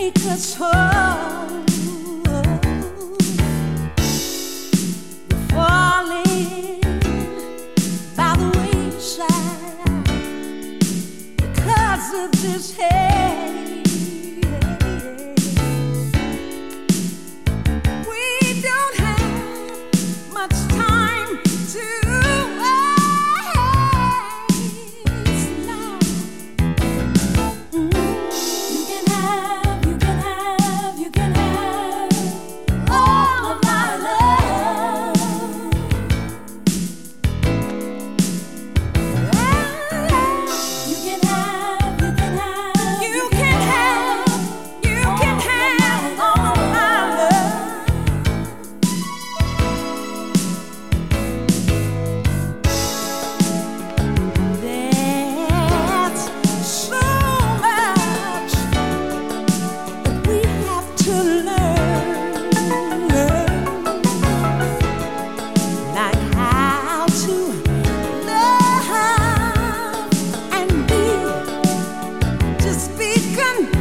us whole. We're falling by the wayside because of this hate. We don't have much time to waste now. You can have all of my love. You can have all of my love. There's so much that we have to learn, like how to love and be, just be content.